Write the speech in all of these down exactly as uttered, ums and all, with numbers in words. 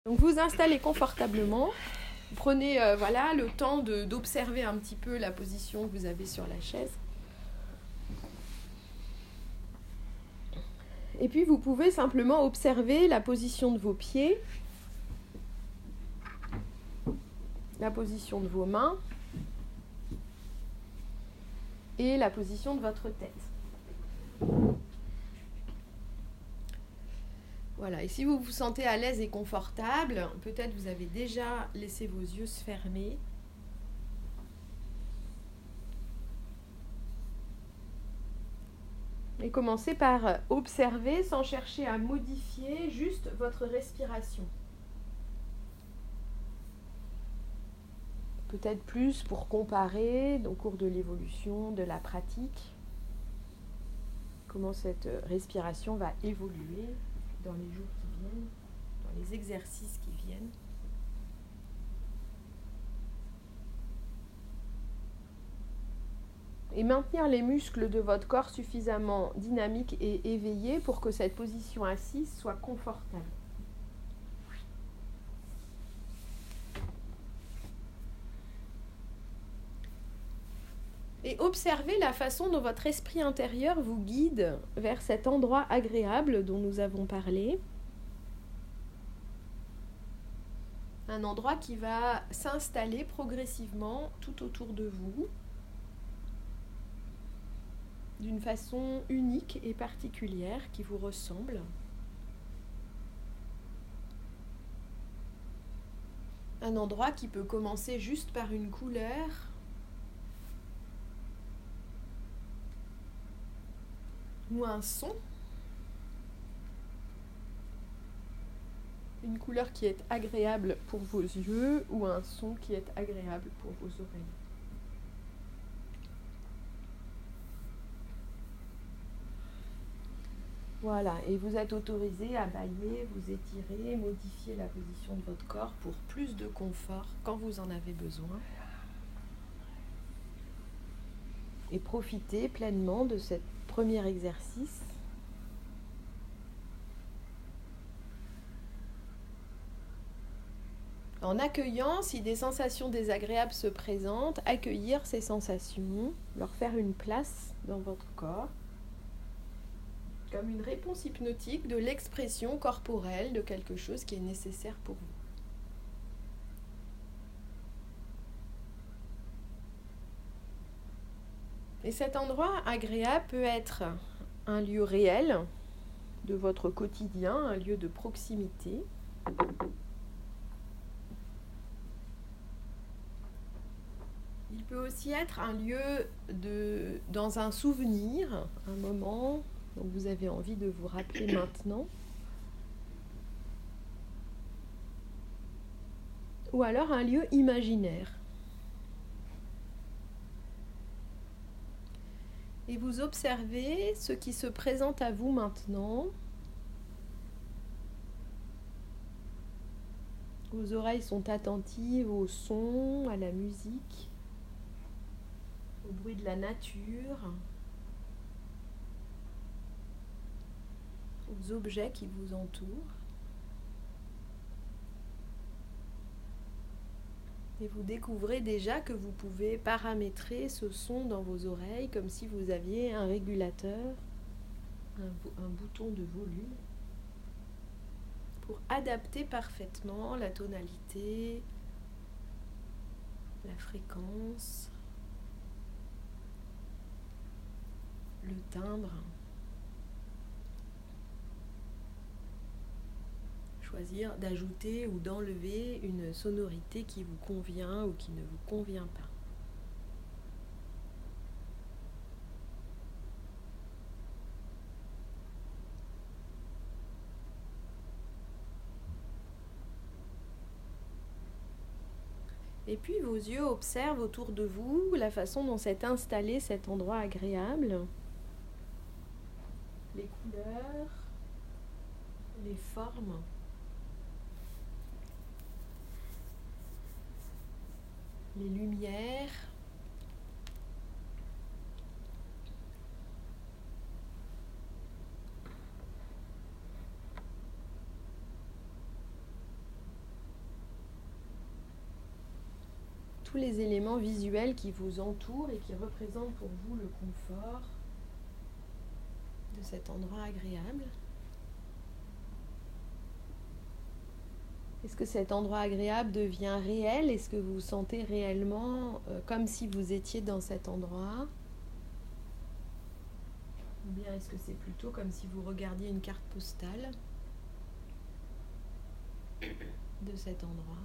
Donc vous installez confortablement, prenez euh, voilà, le temps de, d'observer un petit peu la position que vous avez sur la chaise. Et puis vous pouvez simplement observer la position de vos pieds, la position de vos mains et la position de votre tête. Voilà, et si vous vous sentez à l'aise et confortable, peut-être vous avez déjà laissé vos yeux se fermer. Et commencez par observer sans chercher à modifier juste votre respiration. Peut-être plus pour comparer au cours de l'évolution, de la pratique, comment cette respiration va évoluer dans les jours qui viennent, dans les exercices qui viennent. Et maintenir les muscles de votre corps suffisamment dynamiques et éveillés pour que cette position assise soit confortable. Et observez la façon dont votre esprit intérieur vous guide vers cet endroit agréable dont nous avons parlé. Un endroit qui va s'installer progressivement tout autour de vous, d'une façon unique et particulière qui vous ressemble. Un endroit qui peut commencer juste par une couleur, ou un son, une couleur qui est agréable pour vos yeux ou un son qui est agréable pour vos oreilles. Voilà, et vous êtes autorisé à bailler, vous étirer, modifier la position de votre corps pour plus de confort quand vous en avez besoin. Et profitez pleinement de ce premier exercice. En accueillant, si des sensations désagréables se présentent, accueillir ces sensations, leur faire une place dans votre corps, comme une réponse hypnotique de l'expression corporelle de quelque chose qui est nécessaire pour vous. Et cet endroit agréable peut être un lieu réel de votre quotidien, un lieu de proximité. Il peut aussi être un lieu de, dans un souvenir, un moment dont vous avez envie de vous rappeler maintenant. Ou alors un lieu imaginaire. Et vous observez ce qui se présente à vous maintenant. Vos oreilles sont attentives au son, à la musique, au bruit de la nature, aux objets qui vous entourent. Et vous découvrez déjà que vous pouvez paramétrer ce son dans vos oreilles comme si vous aviez un régulateur, un, un bouton de volume pour adapter parfaitement la tonalité, la fréquence, le timbre. Choisir d'ajouter ou d'enlever une sonorité qui vous convient ou qui ne vous convient pas. Et puis vos yeux observent autour de vous la façon dont s'est installé cet endroit agréable, les couleurs, les formes. Les lumières, tous les éléments visuels qui vous entourent et qui représentent pour vous le confort de cet endroit agréable. Est-ce que cet endroit agréable devient réel? Est-ce que vous vous sentez réellement euh, comme si vous étiez dans cet endroit? Ou bien est-ce que c'est plutôt comme si vous regardiez une carte postale de cet endroit?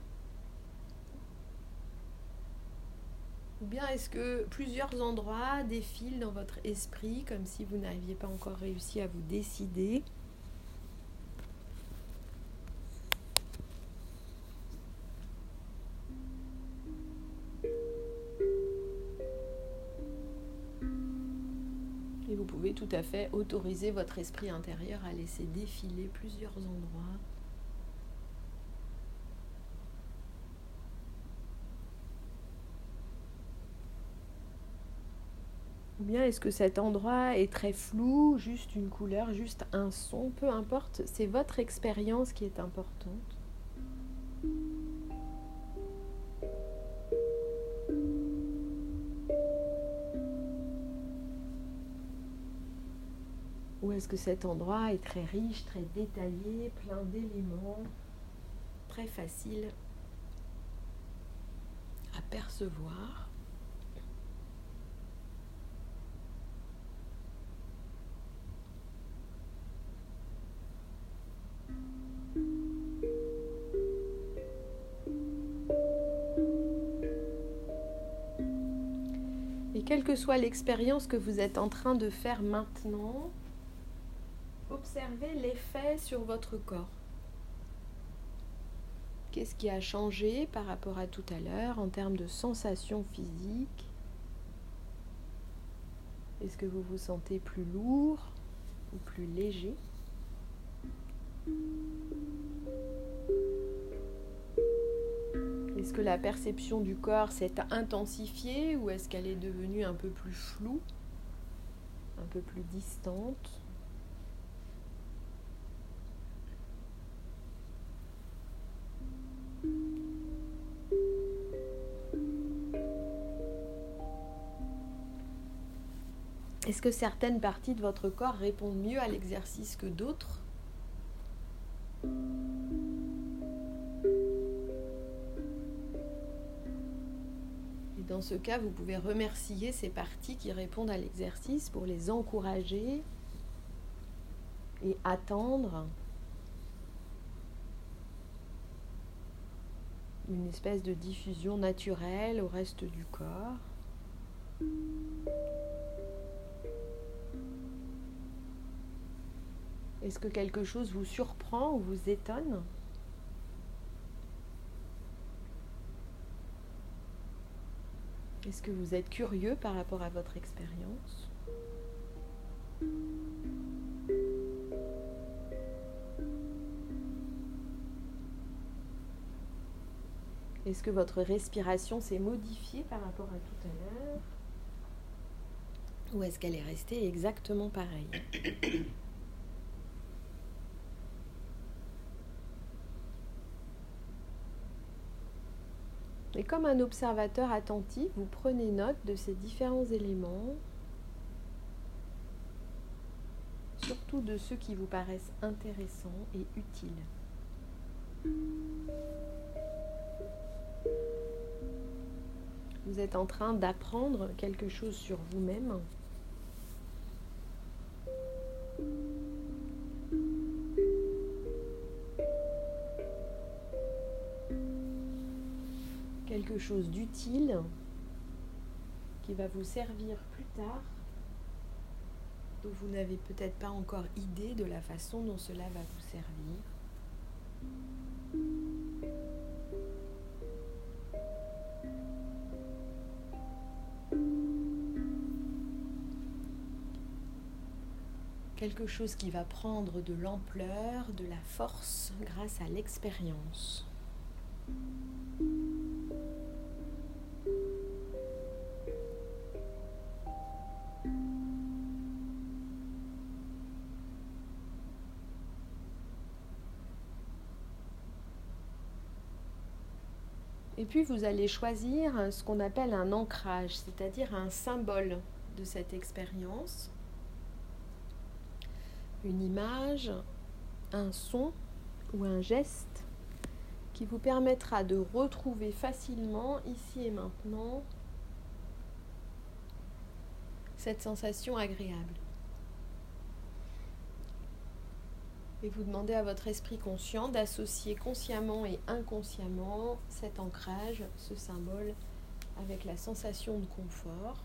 Ou bien est-ce que plusieurs endroits défilent dans votre esprit comme si vous n'aviez pas encore réussi à vous décider? Et vous pouvez tout à fait autoriser votre esprit intérieur à laisser défiler plusieurs endroits. Ou bien est-ce que cet endroit est très flou, juste une couleur, juste un son, peu importe, c'est votre expérience qui est importante. Ou est-ce que cet endroit est très riche, très détaillé, plein d'éléments, très facile à percevoir? Et quelle que soit l'expérience que vous êtes en train de faire maintenant, observez l'effet sur votre corps. Qu'est-ce qui a changé par rapport à tout à l'heure en termes de sensations physiques? Est-ce que vous vous sentez plus lourd ou plus léger? Est-ce que la perception du corps s'est intensifiée ou est-ce qu'elle est devenue un peu plus floue, un peu plus distante? Est-ce que certaines parties de votre corps répondent mieux à l'exercice que d'autres? Et dans ce cas, vous pouvez remercier ces parties qui répondent à l'exercice pour les encourager et attendre une espèce de diffusion naturelle au reste du corps. Est-ce que quelque chose vous surprend ou vous étonne? Est-ce que vous êtes curieux par rapport à votre expérience? Est-ce que votre respiration s'est modifiée par rapport à tout à l'heure? Ou est-ce qu'elle est restée exactement pareille? Et comme un observateur attentif, vous prenez note de ces différents éléments, surtout de ceux qui vous paraissent intéressants et utiles. Vous êtes en train d'apprendre quelque chose sur vous-même. Quelque chose d'utile qui va vous servir plus tard, dont vous n'avez peut-être pas encore idée de la façon dont cela va vous servir. Quelque chose qui va prendre de l'ampleur, de la force grâce à l'expérience. Et puis vous allez choisir ce qu'on appelle un ancrage, c'est-à-dire un symbole de cette expérience, une image, un son ou un geste qui vous permettra de retrouver facilement, ici et maintenant, cette sensation agréable. Et vous demandez à votre esprit conscient d'associer consciemment et inconsciemment cet ancrage, ce symbole, avec la sensation de confort,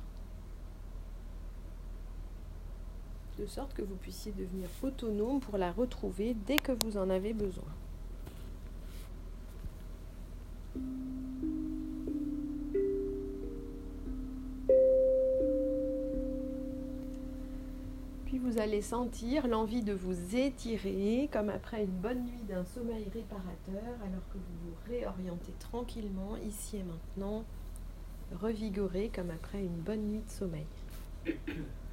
de sorte que vous puissiez devenir autonome pour la retrouver dès que vous en avez besoin. Puis vous allez sentir l'envie de vous étirer comme après une bonne nuit d'un sommeil réparateur, alors que vous vous réorientez tranquillement ici et maintenant, revigoré comme après une bonne nuit de sommeil.